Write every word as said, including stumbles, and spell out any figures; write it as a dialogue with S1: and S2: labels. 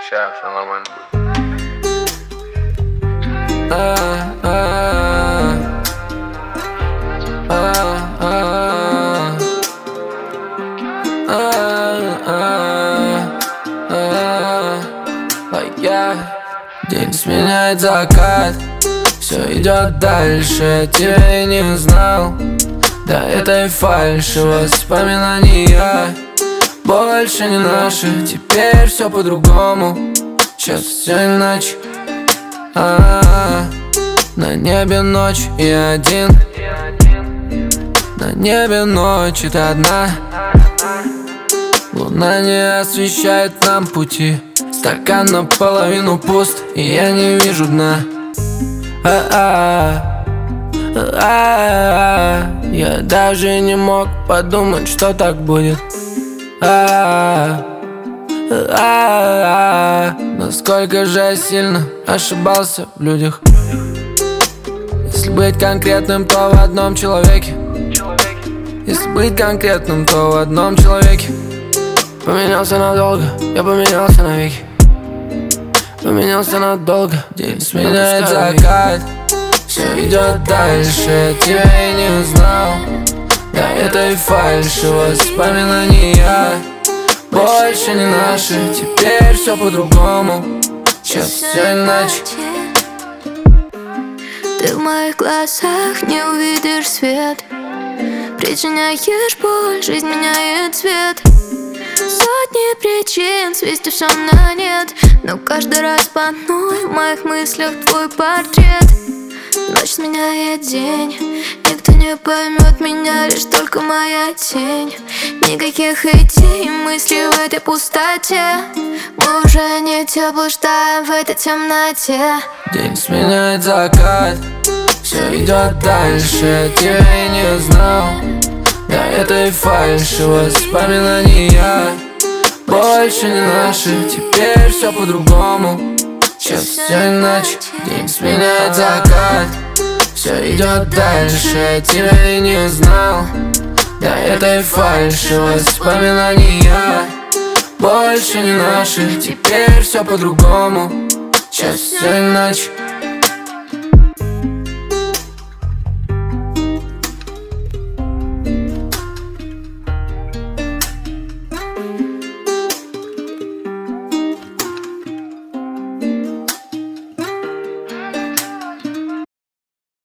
S1: Сейчас все нормально.
S2: День сменяет закат, все идет дальше, я тебя и не узнал. Да этой фальши воспоминания больше не наши, теперь все по-другому. Сейчас все иначе. А-а-а. На небе ночь, и я один. На небе ночь, и ты одна. Луна не освещает нам пути. Стакан наполовину пуст, и я не вижу дна. А-а-а. А-а-а. Я даже не мог подумать, что так будет. А-а-а. А-а-а. Насколько же я сильно ошибался в людях. Если быть конкретным, то в одном человеке. Если быть конкретным, то в одном человеке. Поменялся надолго, я поменялся навеки. Поменялся надолго, день сменяет закат. Все идет дальше, я тебя и не узнал. Да этой фальши воспоминания больше не наши, теперь все по-другому. Сейчас все иначе.
S3: Ты в моих глазах не увидишь свет. Причиняешь боль, жизнь меняет цвет. Сотни причин свести все на нет, но каждый раз по одной в моих мыслях твой портрет. Ночь сменяет день, никто не поймет меня, лишь только моя тень. Никаких идей, мыслей в этой пустоте. Мы уже не те, блуждаем в этой темноте.
S2: День сменяет закат, все идет дальше, я тебя и не узнал. Да этой фальши воспоминания больше не наши, теперь все по-другому. Сейчас все иначе, день сменяет закат. Все идет дальше, я тебя и не узнал. Да этой фальши воспоминания больше не наши, теперь все по-другому. Сейчас все иначе.